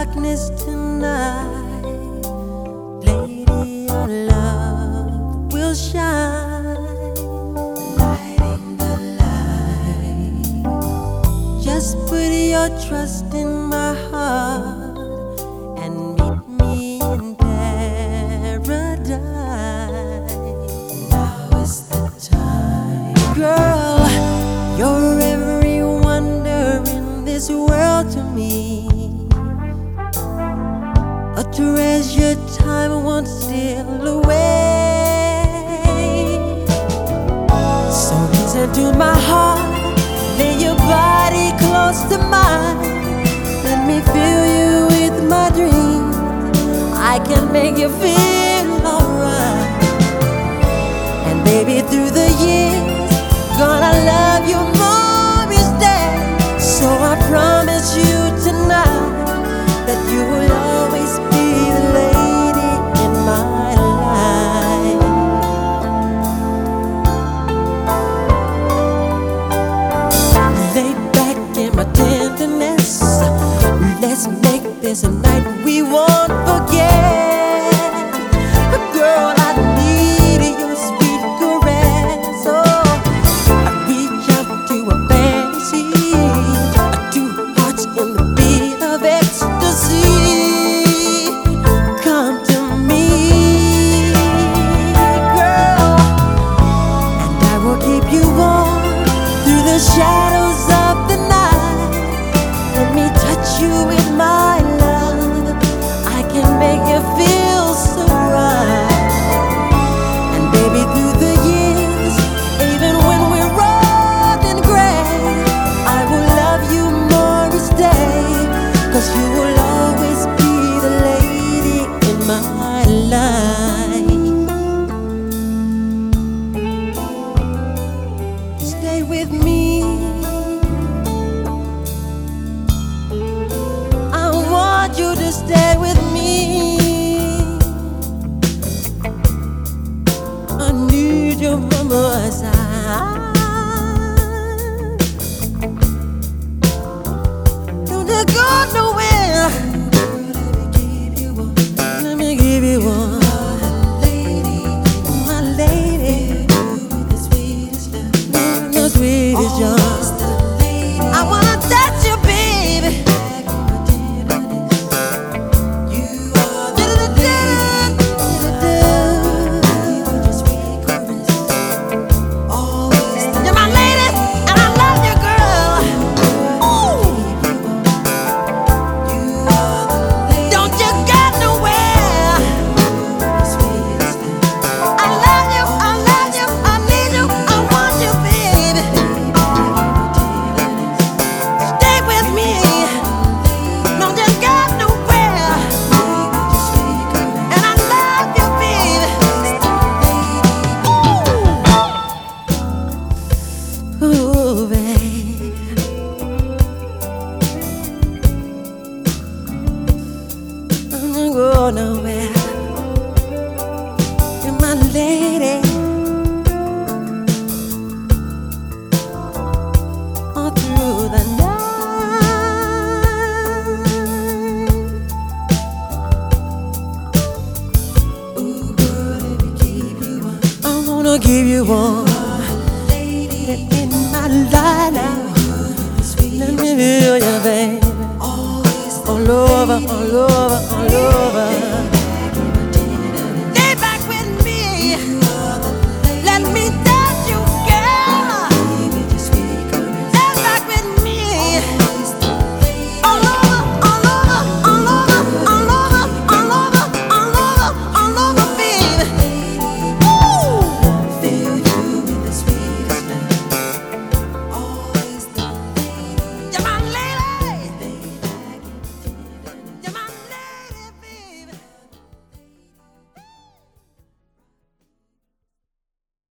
darkness tonight, lady, your love will shine, lighting the light. Just put your trust in my heart and meet me in paradise. Now is the time, girl. You're every wonder in this world to me, a treasured time won't steal away. So listen to my heart, lay your body close to mine. Let me fill you with my dreams, I can make you feel alright. And baby, through the years, gonna love you more each day. So I promise you tonight that you will always be the lady in my life. Lay back in my tenderness, let's make this a night we won't forget. Girl, I need your sweet caress. Oh, I reach out to a fantasy, two hearts in the beat of ecstasy. Come to me, girl, and I will keep you warm through the shadows of the night. Let me touch you with my love, I can make you feel so right. And baby, through the years, even when we're old and gray, I will love you more each day, 'cause you will always be the lady in my life. Stay with me, I want you to stay with me. I need you by my side. Don't you go nowhere. Let me give you one, my lady, the sweetest joy. I wanna touch you, baby. You're my lady, and I love you, girl. Ooh. Don't you go nowhere. I love you, I love you, I need you, I want you, baby. Stay with me, don't you go nowhere. And I love you, baby. Ooh, babe. Don't go nowhere. You're my lady. All through the night. Ooh, girl, let me give you one. I wanna give you one. In my life now, let me feel you, baby. All over, all over, all over.